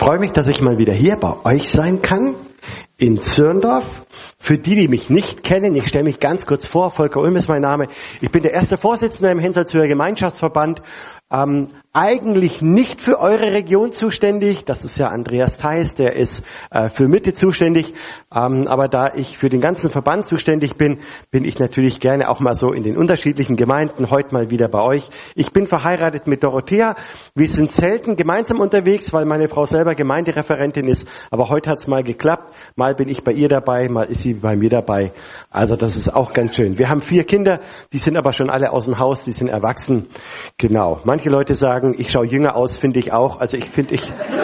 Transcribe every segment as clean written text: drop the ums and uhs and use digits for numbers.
freue mich, dass ich mal wieder hier bei euch sein kann, in Zürndorf. Für die, die mich nicht kennen, ich stelle mich ganz kurz vor, Volker Ulm ist mein Name. Ich bin der erste Vorsitzende im Hensoldt-Zürcher Gemeinschaftsverband. Eigentlich nicht für eure Region zuständig, das ist ja Andreas Theis, der ist für Mitte zuständig. Aber da ich für den ganzen Verband zuständig bin, bin ich natürlich gerne auch mal so in den unterschiedlichen Gemeinden, heute mal wieder bei euch. Ich bin verheiratet mit Dorothea. Wir sind selten gemeinsam unterwegs, weil meine Frau selber Gemeindereferentin ist. Aber heute hat's mal geklappt. Mal bin ich bei ihr dabei, mal ist sie bei mir dabei. Also das ist auch ganz schön. Wir haben 4 Kinder, die sind aber schon alle aus dem Haus, die sind erwachsen. Genau. Manche Leute sagen, ich schaue jünger aus, finde ich auch. Also ich finde,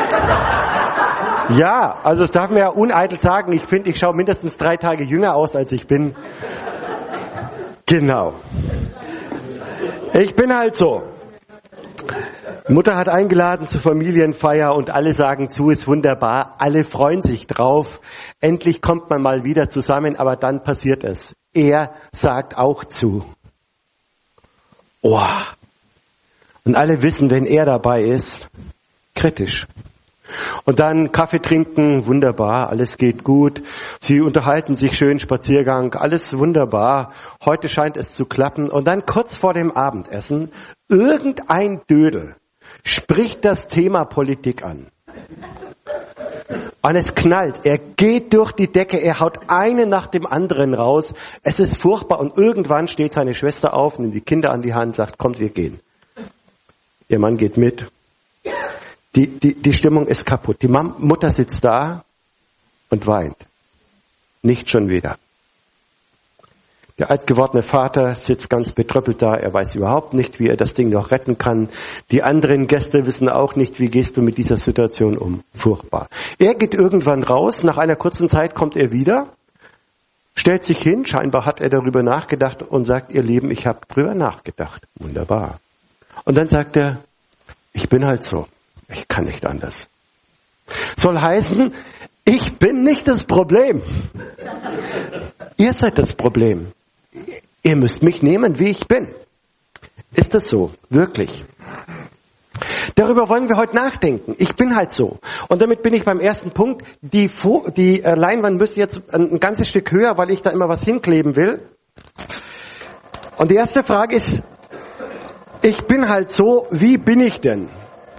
ja, also das darf man ja uneitel sagen. Ich finde, ich schaue mindestens 3 Tage jünger aus, als ich bin. Genau. Ich bin halt so. Mutter hat eingeladen zur Familienfeier und alle sagen zu, ist wunderbar. Alle freuen sich drauf. Endlich kommt man mal wieder zusammen, aber dann passiert es. Er sagt auch zu. Oh. Und alle wissen, wenn er dabei ist, kritisch. Und dann Kaffee trinken, wunderbar, alles geht gut. Sie unterhalten sich schön, Spaziergang, alles wunderbar. Heute scheint es zu klappen. Und dann kurz vor dem Abendessen, irgendein Dödel spricht das Thema Politik an. Und es knallt. Er geht durch die Decke, er haut einen nach dem anderen raus. Es ist furchtbar. Und irgendwann steht seine Schwester auf, nimmt die Kinder an die Hand, sagt, kommt, wir gehen. Ihr Mann geht mit. Die Stimmung ist kaputt. Die Mutter sitzt da und weint. Nicht schon wieder. Der altgewordene Vater sitzt ganz betröppelt da. Er weiß überhaupt nicht, wie er das Ding noch retten kann. Die anderen Gäste wissen auch nicht, wie gehst du mit dieser Situation um. Furchtbar. Er geht irgendwann raus. Nach einer kurzen Zeit kommt er wieder, stellt sich hin. Scheinbar hat er darüber nachgedacht und sagt, ihr Lieben, ich habe drüber nachgedacht. Wunderbar. Und dann sagt er, ich bin halt so. Ich kann nicht anders. Soll heißen, ich bin nicht das Problem. Ihr seid das Problem. Ihr müsst mich nehmen, wie ich bin. Ist das so? Wirklich? Darüber wollen wir heute nachdenken. Ich bin halt so. Und damit bin ich beim ersten Punkt. Die Leinwand müsste jetzt ein ganzes Stück höher, weil ich da immer was hinkleben will. Und die erste Frage ist, ich bin halt so, wie bin ich denn?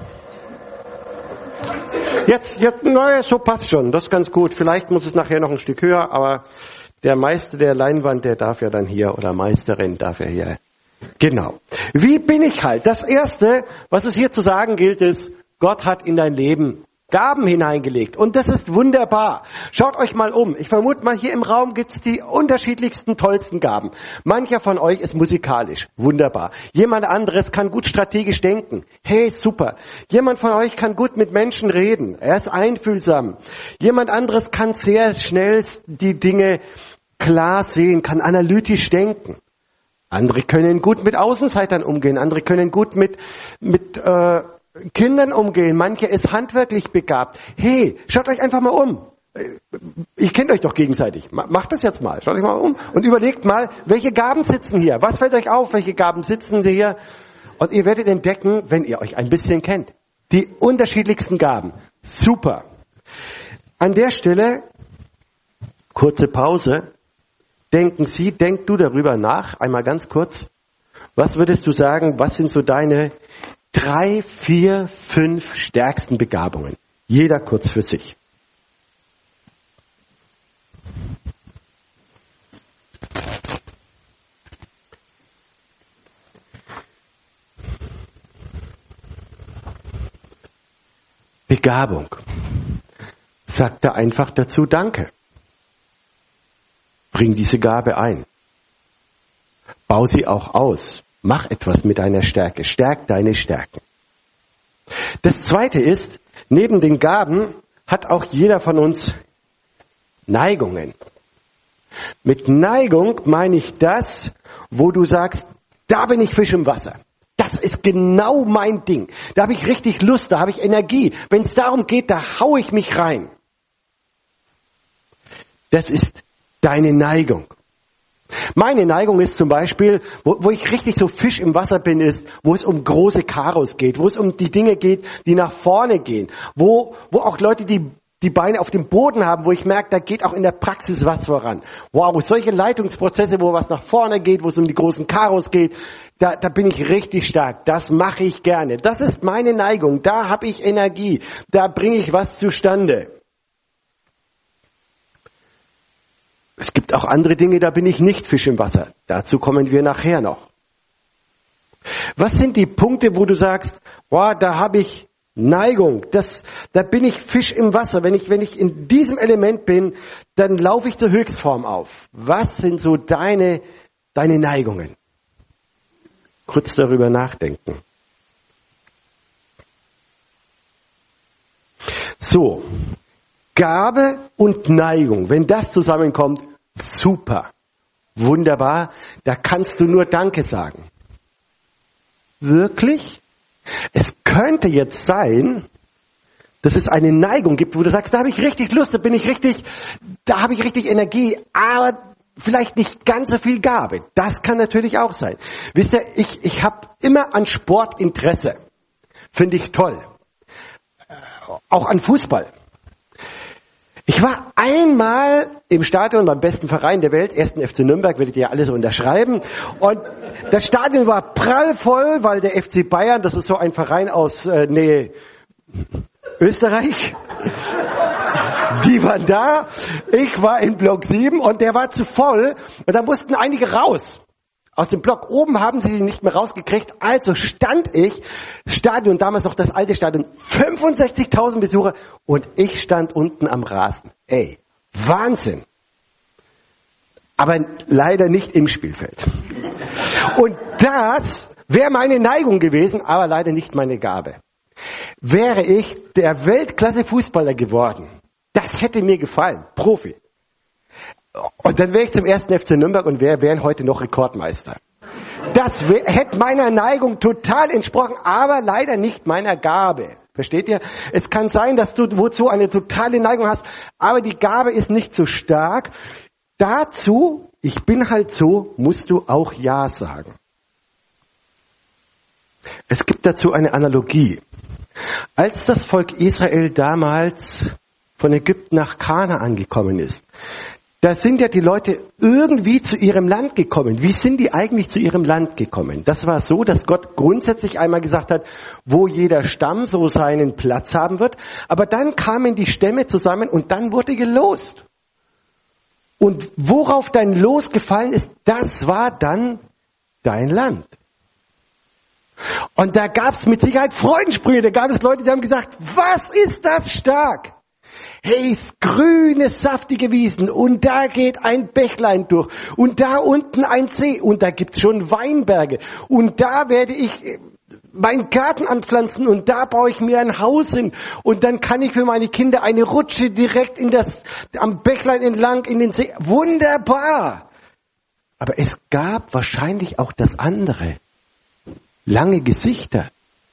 Jetzt, naja, so passt schon, das ist ganz gut. Vielleicht muss es nachher noch ein Stück höher, aber der Meister der Leinwand, der darf ja dann hier, oder Meisterin darf ja hier. Genau. Wie bin ich halt? Das Erste, was es hier zu sagen gilt, ist, Gott hat in dein Leben Gaben hineingelegt. Und das ist wunderbar. Schaut euch mal um. Ich vermute mal, hier im Raum gibt es die unterschiedlichsten, tollsten Gaben. Mancher von euch ist musikalisch. Wunderbar. Jemand anderes kann gut strategisch denken. Hey, super. Jemand von euch kann gut mit Menschen reden. Er ist einfühlsam. Jemand anderes kann sehr schnell die Dinge klar sehen, kann analytisch denken. Andere können gut mit Außenseitern umgehen. Andere können gut mit Kindern umgehen, manche ist handwerklich begabt. Hey, schaut euch einfach mal um. Ihr kennt euch doch gegenseitig. Macht das jetzt mal. Schaut euch mal um und überlegt mal, welche Gaben sitzen hier? Was fällt euch auf? Welche Gaben sitzen sie hier? Und ihr werdet entdecken, wenn ihr euch ein bisschen kennt, die unterschiedlichsten Gaben. Super. An der Stelle, kurze Pause. Denk du darüber nach, einmal ganz kurz. Was würdest du sagen, was sind so deine 3, 4, 5 stärksten Begabungen. Jeder kurz für sich. Begabung. Sagt da einfach dazu Danke. Bring diese Gabe ein. Bau sie auch aus. Mach etwas mit deiner Stärke. Stärk deine Stärken. Das Zweite ist, neben den Gaben hat auch jeder von uns Neigungen. Mit Neigung meine ich das, wo du sagst, da bin ich Fisch im Wasser. Das ist genau mein Ding. Da habe ich richtig Lust, da habe ich Energie. Wenn es darum geht, da haue ich mich rein. Das ist deine Neigung. Meine Neigung ist zum Beispiel, wo ich richtig so Fisch im Wasser bin, ist, wo es um große Karos geht, wo es um die Dinge geht, die nach vorne gehen, wo auch Leute die Beine auf dem Boden haben, wo ich merke, da geht auch in der Praxis was voran. Wow, solche Leitungsprozesse, wo was nach vorne geht, wo es um die großen Karos geht, da bin ich richtig stark. Das mache ich gerne. Das ist meine Neigung. Da habe ich Energie. Da bringe ich was zustande. Es gibt auch andere Dinge, da bin ich nicht Fisch im Wasser. Dazu kommen wir nachher noch. Was sind die Punkte, wo du sagst, wow, da habe ich Neigung, da bin ich Fisch im Wasser. Wenn ich in diesem Element bin, dann laufe ich zur Höchstform auf. Was sind so deine Neigungen? Kurz darüber nachdenken. So, Gabe und Neigung, wenn das zusammenkommt, super, wunderbar, da kannst du nur Danke sagen. Wirklich? Es könnte jetzt sein, dass es eine Neigung gibt, wo du sagst, da habe ich richtig Lust, da habe ich richtig Energie, aber vielleicht nicht ganz so viel Gabe. Das kann natürlich auch sein. Wisst ihr, ich habe immer an Sport Interesse. Finde ich toll. Auch an Fußball. Ich war einmal im Stadion beim besten Verein der Welt, 1. FC Nürnberg, werdet ihr ja alle so unterschreiben. Und das Stadion war prallvoll, weil der FC Bayern, das ist so ein Verein aus Österreich, die waren da. Ich war in Block 7 und der war zu voll. Und da mussten einige raus. Aus dem Block oben haben sie nicht mehr rausgekriegt. Also stand ich, Stadion, damals noch das alte Stadion, 65.000 Besucher und ich stand unten am Rasen. Ey, Wahnsinn. Aber leider nicht im Spielfeld. Und das wäre meine Neigung gewesen, aber leider nicht meine Gabe. Wäre ich der Weltklasse-Fußballer geworden, das hätte mir gefallen, Profi. Und dann wäre ich zum 1. FC Nürnberg und wären heute noch Rekordmeister. Das hätte meiner Neigung total entsprochen, aber leider nicht meiner Gabe. Versteht ihr? Es kann sein, dass du wozu eine totale Neigung hast, aber die Gabe ist nicht so stark. Dazu, ich bin halt so, musst du auch Ja sagen. Es gibt dazu eine Analogie. Als das Volk Israel damals von Ägypten nach Kanaan gekommen ist, da sind ja die Leute irgendwie zu ihrem Land gekommen. Wie sind die eigentlich zu ihrem Land gekommen? Das war so, dass Gott grundsätzlich einmal gesagt hat, wo jeder Stamm so seinen Platz haben wird. Aber dann kamen die Stämme zusammen und dann wurde gelost. Und worauf dein Los gefallen ist, das war dann dein Land. Und da gab es mit Sicherheit Freudensprünge. Da gab es Leute, die haben gesagt, was ist das stark? Hey, grüne, saftige Wiesen und da geht ein Bächlein durch und da unten ein See und da gibt's schon Weinberge und da werde ich meinen Garten anpflanzen und da baue ich mir ein Haus hin und dann kann ich für meine Kinder eine Rutsche direkt am Bächlein entlang in den See. Wunderbar! Aber es gab wahrscheinlich auch das andere. Lange Gesichter.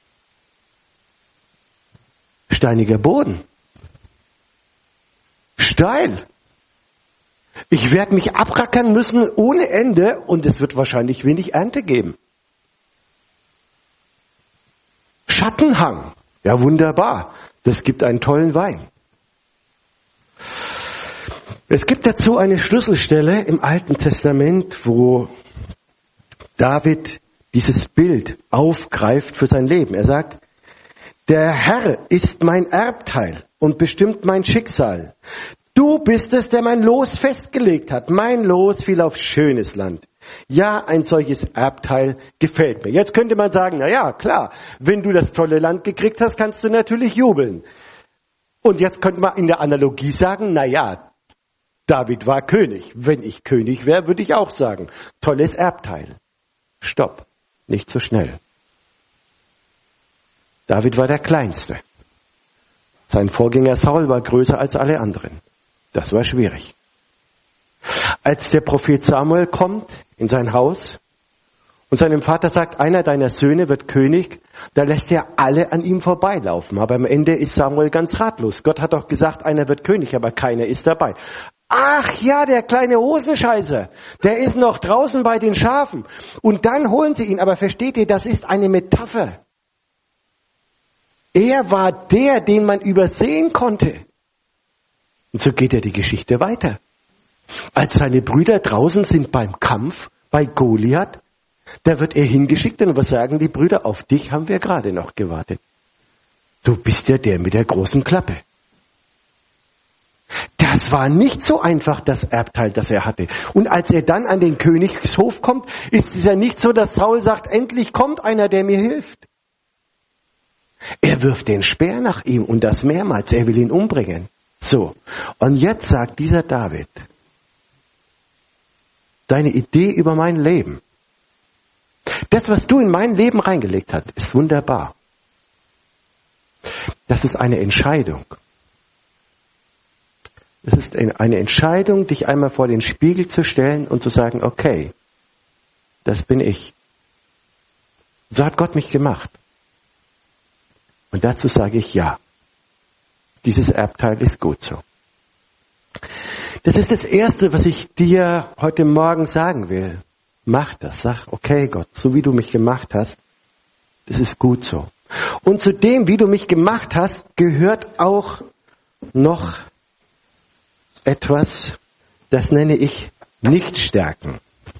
Steiniger Boden. Steil. Ich werde mich abrackern müssen ohne Ende und es wird wahrscheinlich wenig Ernte geben. Schattenhang. Ja, wunderbar. Das gibt einen tollen Wein. Es gibt dazu eine Schlüsselstelle im Alten Testament, wo David dieses Bild aufgreift für sein Leben. Er sagt, der Herr ist mein Erbteil und bestimmt mein Schicksal. Du bist es, der mein Los festgelegt hat. Mein Los fiel auf schönes Land. Ja, ein solches Erbteil gefällt mir. Jetzt könnte man sagen, na ja, klar, wenn du das tolle Land gekriegt hast, kannst du natürlich jubeln. Und jetzt könnte man in der Analogie sagen, na ja, David war König. Wenn ich König wäre, würde ich auch sagen, tolles Erbteil. Stopp, nicht so schnell. David war der Kleinste. Sein Vorgänger Saul war größer als alle anderen. Das war schwierig. Als der Prophet Samuel kommt in sein Haus und seinem Vater sagt, einer deiner Söhne wird König, da lässt er alle an ihm vorbeilaufen. Aber am Ende ist Samuel ganz ratlos. Gott hat doch gesagt, einer wird König, aber keiner ist dabei. Ach ja, der kleine Hosenscheißer, der ist noch draußen bei den Schafen. Und dann holen sie ihn. Aber versteht ihr, das ist eine Metapher. Er war der, den man übersehen konnte. Und so geht ja die Geschichte weiter. Als seine Brüder draußen sind beim Kampf, bei Goliath, da wird er hingeschickt und was sagen die Brüder? Auf dich haben wir gerade noch gewartet. Du bist ja der mit der großen Klappe. Das war nicht so einfach, das Erbteil, das er hatte. Und als er dann an den Königshof kommt, ist es ja nicht so, dass Saul sagt, endlich kommt einer, der mir hilft. Er wirft den Speer nach ihm und das mehrmals. Er will ihn umbringen. So. Und jetzt sagt dieser David, deine Idee über mein Leben, das, was du in mein Leben reingelegt hast, ist wunderbar. Das ist eine Entscheidung. Es ist eine Entscheidung, dich einmal vor den Spiegel zu stellen und zu sagen, okay, das bin ich. So hat Gott mich gemacht. Und dazu sage ich ja. Dieses Erbteil ist gut so. Das ist das Erste, was ich dir heute Morgen sagen will. Mach das. Sag, okay Gott, so wie du mich gemacht hast, das ist gut so. Und zu dem, wie du mich gemacht hast, gehört auch noch etwas, das nenne ich Nichtstärken.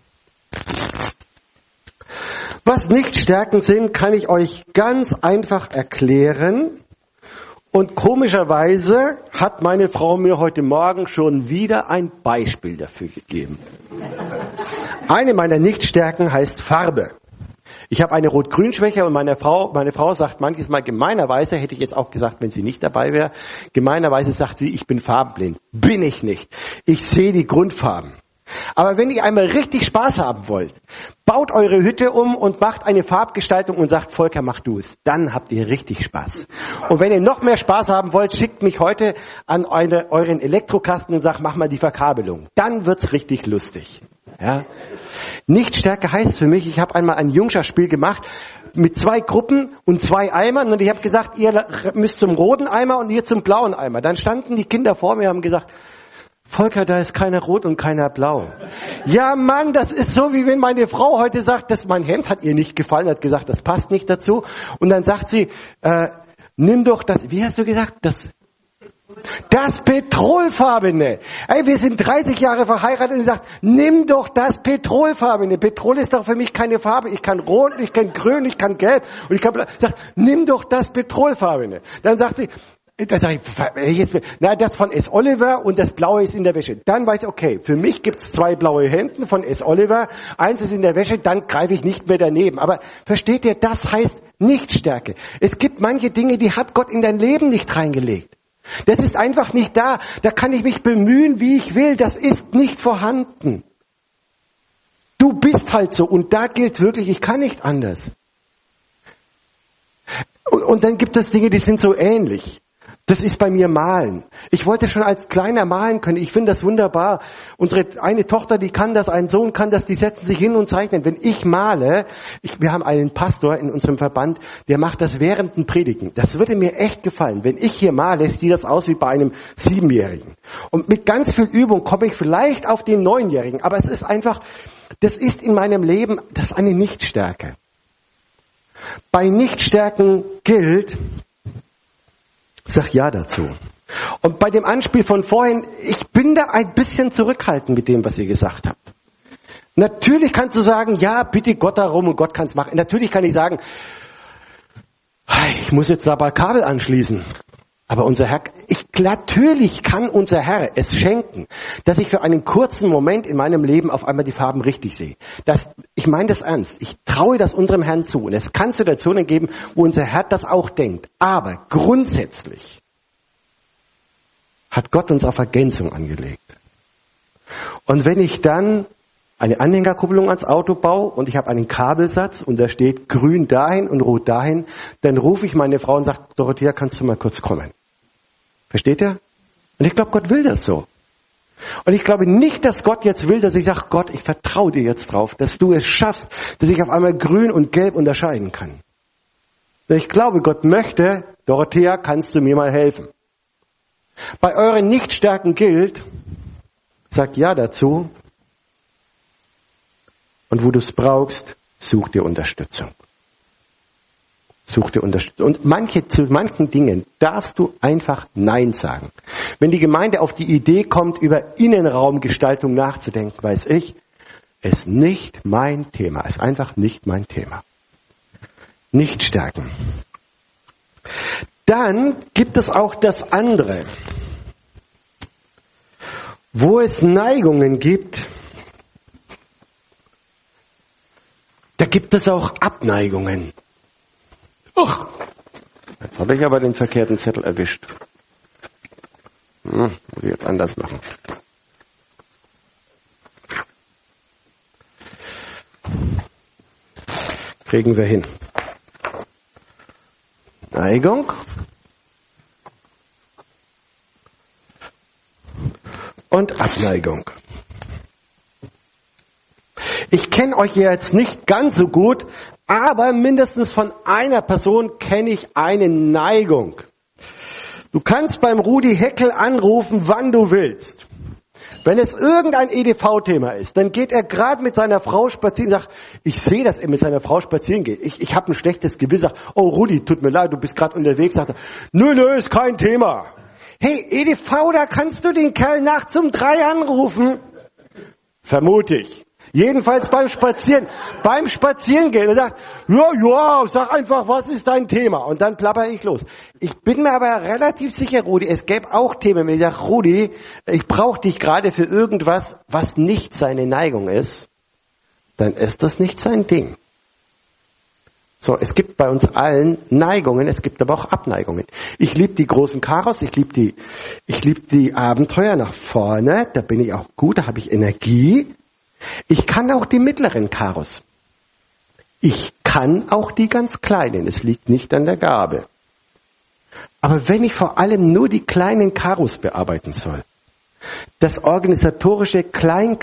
Was Nichtstärken sind, kann ich euch ganz einfach erklären. Und komischerweise hat meine Frau mir heute Morgen schon wieder ein Beispiel dafür gegeben. Eine meiner Nichtstärken heißt Farbe. Ich habe eine Rot-Grün-Schwäche und meine Frau sagt manches Mal gemeinerweise, hätte ich jetzt auch gesagt, wenn sie nicht dabei wäre, gemeinerweise sagt sie, ich bin farbenblind. Bin ich nicht. Ich sehe die Grundfarben. Aber wenn ihr einmal richtig Spaß haben wollt, baut eure Hütte um und macht eine Farbgestaltung und sagt, Volker, mach du es. Dann habt ihr richtig Spaß. Und wenn ihr noch mehr Spaß haben wollt, schickt mich heute an euren Elektrokasten und sagt, mach mal die Verkabelung. Dann wird's richtig lustig. Ja? Nichtstärke heißt für mich, ich habe einmal ein Jungscher-Spiel gemacht mit 2 Gruppen und 2 Eimern und ich habe gesagt, ihr müsst zum roten Eimer und ihr zum blauen Eimer. Dann standen die Kinder vor mir und haben gesagt, Volker, da ist keiner rot und keiner blau. Ja, Mann, das ist so, wie wenn meine Frau heute sagt, dass mein Hemd hat ihr nicht gefallen, hat gesagt, das passt nicht dazu. Und dann sagt sie, nimm doch das, wie hast du gesagt, das Petrolfarbene. Ey, wir sind 30 Jahre verheiratet und sagt, nimm doch das Petrolfarbene. Petrol ist doch für mich keine Farbe. Ich kann rot, ich kann grün, ich kann gelb und ich kann blau. Sagt, nimm doch das Petrolfarbene. Dann sagt sie, da sage ich, das von S. Oliver und das Blaue ist in der Wäsche. Dann weiß ich, okay, für mich gibt's 2 blaue Hemden von S. Oliver, eins ist in der Wäsche, dann greife ich nicht mehr daneben. Aber versteht ihr, das heißt Nichtstärke. Es gibt manche Dinge, die hat Gott in dein Leben nicht reingelegt. Das ist einfach nicht da. Da kann ich mich bemühen, wie ich will. Das ist nicht vorhanden. Du bist halt so und da gilt wirklich, ich kann nicht anders. Und dann gibt es Dinge, die sind so ähnlich. Das ist bei mir Malen. Ich wollte schon als Kleiner malen können. Ich finde das wunderbar. Unsere eine Tochter, die kann das, ein Sohn kann das, die setzen sich hin und zeichnen. Wenn ich male, wir haben einen Pastor in unserem Verband, der macht das während dem Predigen. Das würde mir echt gefallen. Wenn ich hier male, sieht das aus wie bei einem 7-Jährigen. Und mit ganz viel Übung komme ich vielleicht auf den 9-Jährigen. Aber es ist einfach, das ist in meinem Leben, das ist eine Nichtstärke. Bei Nichtstärken gilt, sag ja dazu. Und bei dem Anspiel von vorhin, ich bin da ein bisschen zurückhaltend mit dem, was ihr gesagt habt. Natürlich kannst du sagen, ja, bitte Gott darum und Gott kann es machen. Natürlich kann ich sagen, ich muss jetzt da bei Kabel anschließen. Aber unser Herr, natürlich kann unser Herr es schenken, dass ich für einen kurzen Moment in meinem Leben auf einmal die Farben richtig sehe. Ich meine das ernst. Ich traue das unserem Herrn zu. Und es kann Situationen geben, wo unser Herr das auch denkt. Aber grundsätzlich hat Gott uns auf Ergänzung angelegt. Und wenn ich dann eine Anhängerkupplung ans Auto baue und ich habe einen Kabelsatz und da steht grün dahin und rot dahin, dann rufe ich meine Frau und sage, Dorothea, kannst du mal kurz kommen? Versteht ihr? Und ich glaube, Gott will das so. Und ich glaube nicht, dass Gott jetzt will, dass ich sage, Gott, ich vertraue dir jetzt drauf, dass du es schaffst, dass ich auf einmal grün und gelb unterscheiden kann. Ich glaube, Gott möchte, Dorothea, kannst du mir mal helfen? Bei euren Nichtstärken gilt, sag Ja dazu. Und wo du es brauchst, such dir Unterstützung. Such dir Unterstützung. Und zu manchen Dingen darfst du einfach Nein sagen. Wenn die Gemeinde auf die Idee kommt, über Innenraumgestaltung nachzudenken, weiß ich, ist nicht mein Thema. Ist einfach nicht mein Thema. Nicht stärken. Dann gibt es auch das andere. Wo es Neigungen gibt, da gibt es auch Abneigungen. Ach, jetzt habe ich aber den verkehrten Zettel erwischt. Muss ich jetzt anders machen. Kriegen wir hin. Neigung. Und Abneigung. Ich kenne euch jetzt nicht ganz so gut, aber mindestens von einer Person kenne ich eine Neigung. Du kannst beim Rudi Heckel anrufen, wann du willst. Wenn es irgendein EDV-Thema ist, dann geht er gerade mit seiner Frau spazieren und sagt, ich sehe, dass er mit seiner Frau spazieren geht. Ich habe ein schlechtes Gewissen. Sagt, oh Rudi, tut mir leid, du bist gerade unterwegs. Sagt er, nö, ist kein Thema. Hey, EDV, da kannst du den Kerl nachts um 3 anrufen. Vermute ich. Jedenfalls beim Spazierengehen. Er sagt, ja, sag einfach, was ist dein Thema? Und dann plapper ich los. Ich bin mir aber relativ sicher, Rudi, es gäbe auch Themen, wenn ich sage, Rudi, ich brauche dich gerade für irgendwas, was nicht seine Neigung ist, dann ist das nicht sein Ding. So, es gibt bei uns allen Neigungen, es gibt aber auch Abneigungen. Ich liebe die großen Karos, ich liebe die Abenteuer nach vorne, da bin ich auch gut, da habe ich Energie. Ich kann auch die mittleren Karos. Ich kann auch die ganz kleinen. Es liegt nicht an der Gabe. Aber wenn ich vor allem nur die kleinen Karos bearbeiten soll, das organisatorische klein,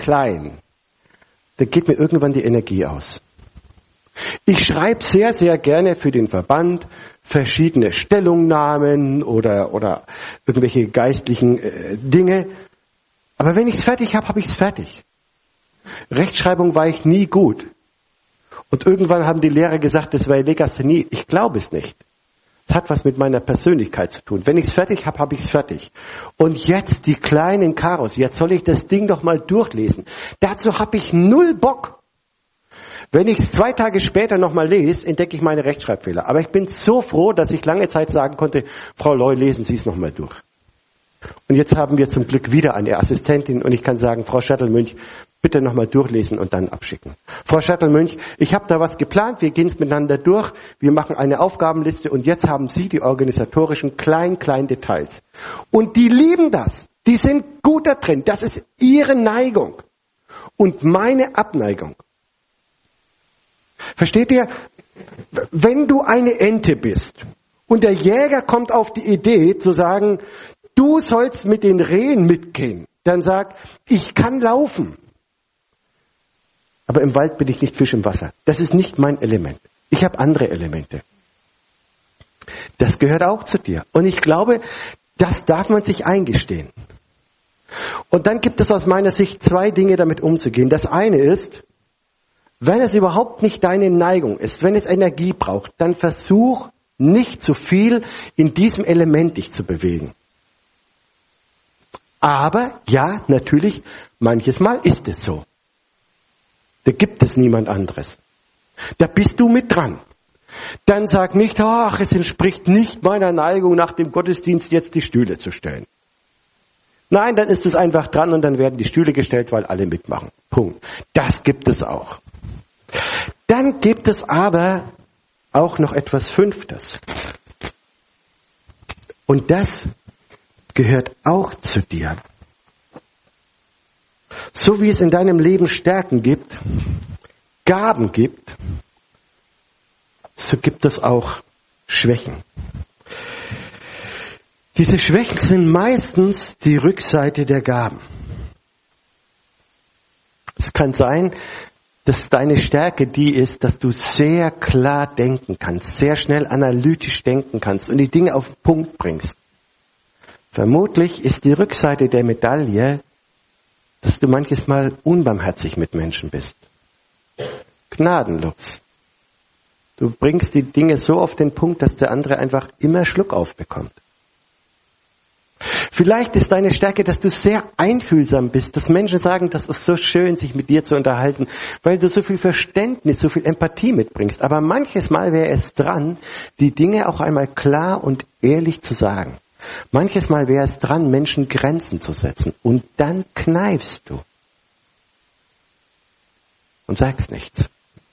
da geht mir irgendwann die Energie aus. Ich schreibe sehr, sehr gerne für den Verband verschiedene Stellungnahmen oder irgendwelche geistlichen Dinge. Aber wenn ich es fertig habe, habe ich es fertig. Rechtschreibung war ich nie gut. Und irgendwann haben die Lehrer gesagt, das wäre Legasthenie. Ich glaube es nicht. Es hat was mit meiner Persönlichkeit zu tun. Wenn ich es fertig habe, habe ich es fertig. Und jetzt die kleinen Karos. Jetzt soll ich das Ding doch mal durchlesen. Dazu habe ich 0 Bock. Wenn ich es 2 Tage später nochmal lese, entdecke ich meine Rechtschreibfehler. Aber ich bin so froh, dass ich lange Zeit sagen konnte, Frau Loy, lesen Sie es nochmal durch. Und jetzt haben wir zum Glück wieder eine Assistentin und ich kann sagen, Frau Schattelmünch, bitte nochmal durchlesen und dann abschicken. Frau Schattelmünch, ich habe da was geplant, wir gehen es miteinander durch, wir machen eine Aufgabenliste und jetzt haben Sie die organisatorischen kleinen Details. Und die lieben das, die sind gut da drin, das ist ihre Neigung und meine Abneigung. Versteht ihr? Wenn du eine Ente bist und der Jäger kommt auf die Idee zu sagen, du sollst mit den Rehen mitgehen, dann sag, ich kann laufen. Aber im Wald bin ich nicht Fisch im Wasser. Das ist nicht mein Element. Ich habe andere Elemente. Das gehört auch zu dir. Und ich glaube, das darf man sich eingestehen. Und dann gibt es aus meiner Sicht 2 Dinge, damit umzugehen. Das eine ist, wenn es überhaupt nicht deine Neigung ist, wenn es Energie braucht, dann versuch nicht zu viel in diesem Element dich zu bewegen. Aber ja, natürlich, manches Mal ist es so. Da gibt es niemand anderes. Da bist du mit dran. Dann sag nicht, ach, es entspricht nicht meiner Neigung, nach dem Gottesdienst jetzt die Stühle zu stellen. Nein, dann ist es einfach dran und dann werden die Stühle gestellt, weil alle mitmachen. Punkt. Das gibt es auch. Dann gibt es aber auch noch etwas 5. Und das gehört auch zu dir. So wie es in deinem Leben Stärken gibt, Gaben gibt, so gibt es auch Schwächen. Diese Schwächen sind meistens die Rückseite der Gaben. Es kann sein, dass deine Stärke die ist, dass du sehr klar denken kannst, sehr schnell analytisch denken kannst und die Dinge auf den Punkt bringst. Vermutlich ist die Rückseite der Medaille, dass du manches Mal unbarmherzig mit Menschen bist. Gnadenlos. Du bringst die Dinge so auf den Punkt, dass der andere einfach immer Schluck aufbekommt. Vielleicht ist deine Stärke, dass du sehr einfühlsam bist, dass Menschen sagen, das ist so schön, sich mit dir zu unterhalten, weil du so viel Verständnis, so viel Empathie mitbringst. Aber manches Mal wäre es dran, die Dinge auch einmal klar und ehrlich zu sagen. Manches Mal wäre es dran, Menschen Grenzen zu setzen. Und dann kneifst du. Und sagst nichts.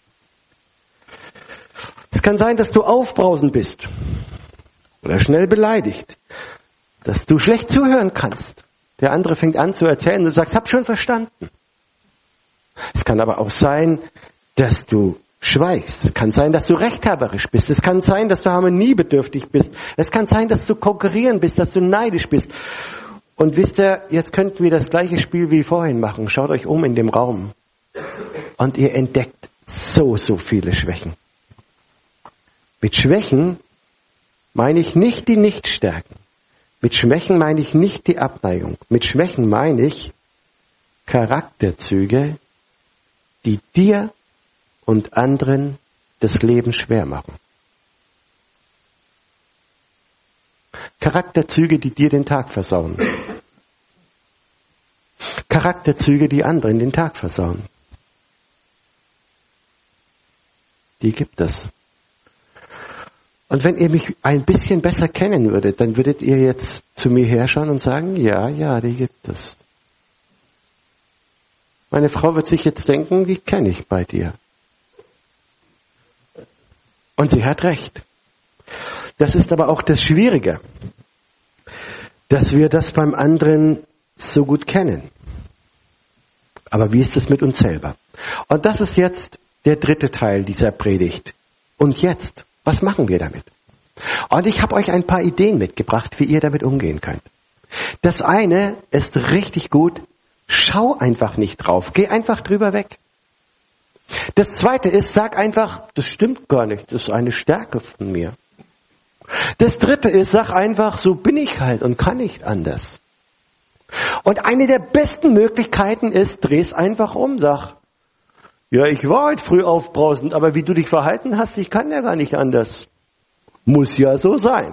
Es kann sein, dass du aufbrausend bist. Oder schnell beleidigt. Dass du schlecht zuhören kannst. Der andere fängt an zu erzählen und du sagst, hab schon verstanden. Es kann aber auch sein, dass du schweigst. Es kann sein, dass du rechthaberisch bist. Es kann sein, dass du harmoniebedürftig bist. Es kann sein, dass du konkurrieren bist, dass du neidisch bist. Und wisst ihr, jetzt könnten wir das gleiche Spiel wie vorhin machen. Schaut euch um in dem Raum. Und ihr entdeckt so viele Schwächen. Mit Schwächen meine ich nicht die Nichtstärken. Mit Schwächen meine ich nicht die Abneigung. Mit Schwächen meine ich Charakterzüge, die dir und anderen das Leben schwer machen. Charakterzüge, die dir den Tag versauen. Charakterzüge, die anderen den Tag versauen. Die gibt es. Und wenn ihr mich ein bisschen besser kennen würdet, dann würdet ihr jetzt zu mir herschauen und sagen, ja, die gibt es. Meine Frau wird sich jetzt denken, die kenne ich bei dir. Und sie hat recht. Das ist aber auch das Schwierige, dass wir das beim anderen so gut kennen. Aber wie ist es mit uns selber? Und das ist jetzt der dritte Teil dieser Predigt. Und jetzt? Was machen wir damit? Und ich habe euch ein paar Ideen mitgebracht, wie ihr damit umgehen könnt. Das eine ist richtig gut, schau einfach nicht drauf, geh einfach drüber weg. Das zweite ist, sag einfach, das stimmt gar nicht, das ist eine Stärke von mir. Das dritte ist, sag einfach, so bin ich halt und kann nicht anders. Und eine der besten Möglichkeiten ist, dreh's einfach um, sag, ja, ich war heute früh aufbrausend, aber wie du dich verhalten hast, ich kann ja gar nicht anders. Muss ja so sein.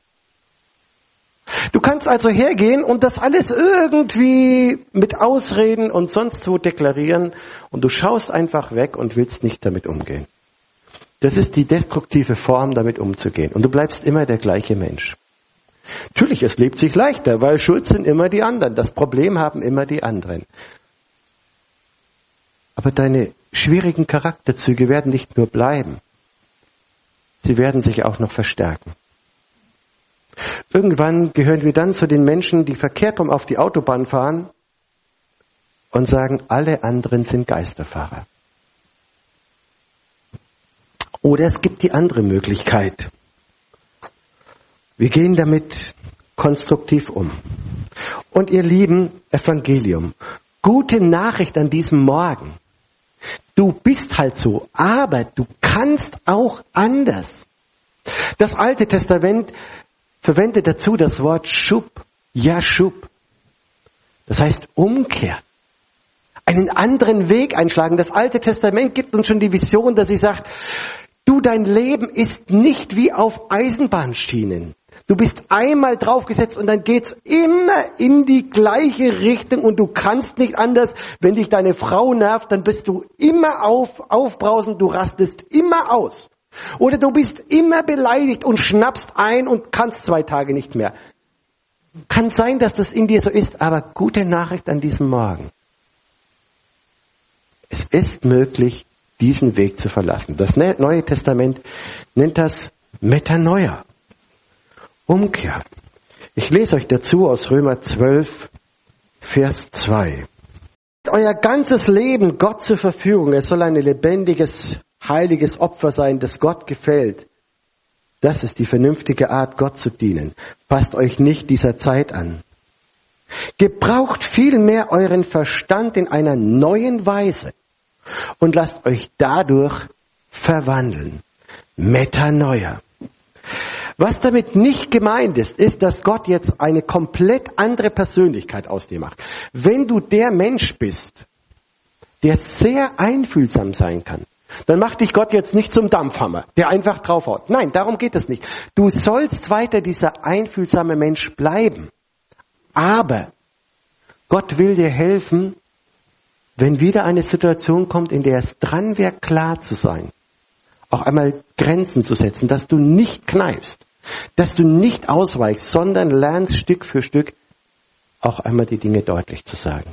Du kannst also hergehen und das alles irgendwie mit Ausreden und sonst wo deklarieren und du schaust einfach weg und willst nicht damit umgehen. Das ist die destruktive Form, damit umzugehen. Und du bleibst immer der gleiche Mensch. Natürlich, es lebt sich leichter, weil schuld sind immer die anderen. Das Problem haben immer die anderen. Aber deine schwierigen Charakterzüge werden nicht nur bleiben, sie werden sich auch noch verstärken. Irgendwann gehören wir dann zu den Menschen, die verkehrt rum auf die Autobahn fahren und sagen, alle anderen sind Geisterfahrer. Oder es gibt die andere Möglichkeit. Wir gehen damit konstruktiv um. Und ihr lieben Evangelium, gute Nachricht an diesem Morgen. Du bist halt so, aber du kannst auch anders. Das Alte Testament verwendet dazu das Wort Schub, Yashub. Das heißt Umkehr. Einen anderen Weg einschlagen. Das Alte Testament gibt uns schon die Vision, dass sie sagt, du, dein Leben ist nicht wie auf Eisenbahnschienen. Du bist einmal draufgesetzt und dann geht's immer in die gleiche Richtung und du kannst nicht anders. Wenn dich deine Frau nervt, dann bist du immer aufbrausend, du rastest immer aus. Oder du bist immer beleidigt und schnappst ein und kannst 2 Tage nicht mehr. Kann sein, dass das in dir so ist, aber gute Nachricht an diesem Morgen. Es ist möglich, diesen Weg zu verlassen. Das Neue Testament nennt das Metanoia. Umkehr. Ich lese euch dazu aus Römer 12, Vers 2. Euer ganzes Leben Gott zur Verfügung. Es soll ein lebendiges, heiliges Opfer sein, das Gott gefällt. Das ist die vernünftige Art, Gott zu dienen. Passt euch nicht dieser Zeit an. Gebraucht vielmehr euren Verstand in einer neuen Weise und lasst euch dadurch verwandeln. Metanoia. Was damit nicht gemeint ist, dass Gott jetzt eine komplett andere Persönlichkeit aus dir macht. Wenn du der Mensch bist, der sehr einfühlsam sein kann, dann macht dich Gott jetzt nicht zum Dampfhammer, der einfach draufhaut. Nein, darum geht es nicht. Du sollst weiter dieser einfühlsame Mensch bleiben. Aber Gott will dir helfen, wenn wieder eine Situation kommt, in der es dran wäre, klar zu sein, auch einmal Grenzen zu setzen, dass du nicht kneifst, dass du nicht ausweichst, sondern lernst Stück für Stück auch einmal die Dinge deutlich zu sagen.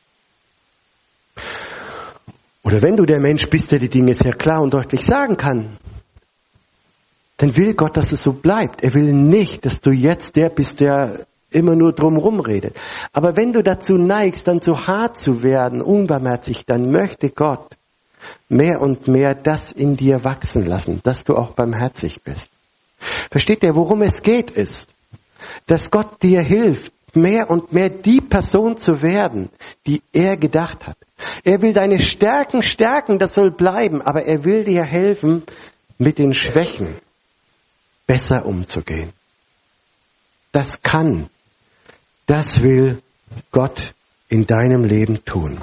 Oder wenn du der Mensch bist, der die Dinge sehr klar und deutlich sagen kann, dann will Gott, dass es so bleibt. Er will nicht, dass du jetzt der bist, der immer nur drumherum redet. Aber wenn du dazu neigst, dann zu hart zu werden, unbarmherzig, dann möchte Gott mehr und mehr das in dir wachsen lassen, dass du auch barmherzig bist. Versteht ihr, worum es geht, ist, dass Gott dir hilft, mehr und mehr die Person zu werden, die er gedacht hat. Er will deine Stärken stärken, das soll bleiben, aber er will dir helfen, mit den Schwächen besser umzugehen. Das kann, das will Gott in deinem Leben tun.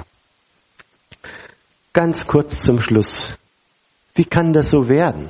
Ganz kurz zum Schluss. Wie kann das so werden?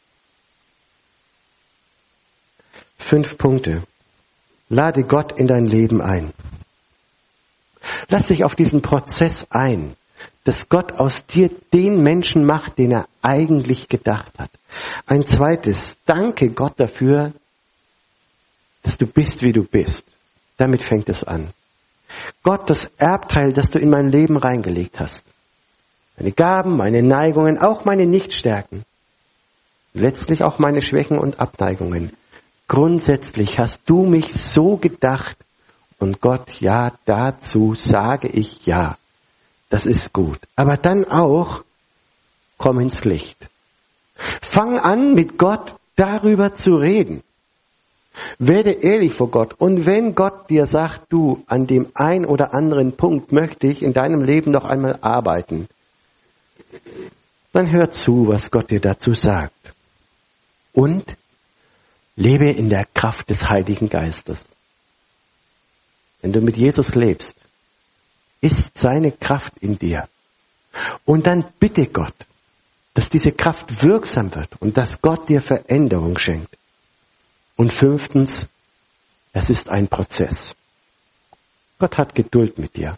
5 Punkte. Lade Gott in dein Leben ein. Lass dich auf diesen Prozess ein, dass Gott aus dir den Menschen macht, den er eigentlich gedacht hat. Ein zweites, danke Gott dafür, dass du bist, wie du bist. Damit fängt es an. Gott, das Erbteil, das du in mein Leben reingelegt hast. Meine Gaben, meine Neigungen, auch meine Nichtstärken. Letztlich auch meine Schwächen und Abneigungen. Grundsätzlich hast du mich so gedacht und Gott, ja, dazu sage ich ja. Das ist gut. Aber dann auch, komm ins Licht. Fang an, mit Gott darüber zu reden. Werde ehrlich vor Gott. Und wenn Gott dir sagt, du, an dem ein oder anderen Punkt möchte ich in deinem Leben noch einmal arbeiten, dann hör zu, was Gott dir dazu sagt. Und lebe in der Kraft des Heiligen Geistes. Wenn du mit Jesus lebst, ist seine Kraft in dir. Und dann bitte Gott, dass diese Kraft wirksam wird und dass Gott dir Veränderung schenkt. Und 5, es ist ein Prozess. Gott hat Geduld mit dir.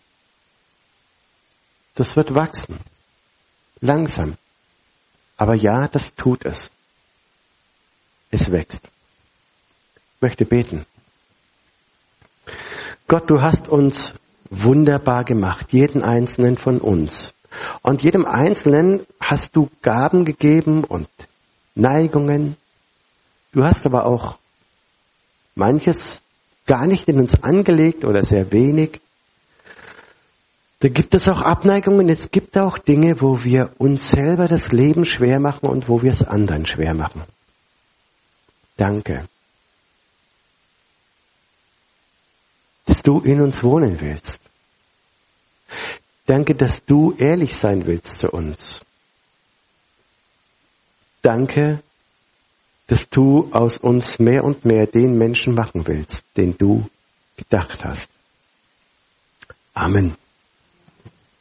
Das wird wachsen. Langsam. Aber ja, das tut es. Es wächst. Ich möchte beten. Gott, du hast uns wunderbar gemacht, jeden einzelnen von uns. Und jedem Einzelnen hast du Gaben gegeben und Neigungen. Du hast aber auch manches gar nicht in uns angelegt oder sehr wenig. Da gibt es auch Abneigungen, es gibt auch Dinge, wo wir uns selber das Leben schwer machen und wo wir es anderen schwer machen. Danke, dass du in uns wohnen willst. Danke, dass du ehrlich sein willst zu uns. Danke, dass du aus uns mehr und mehr den Menschen machen willst, den du gedacht hast. Amen.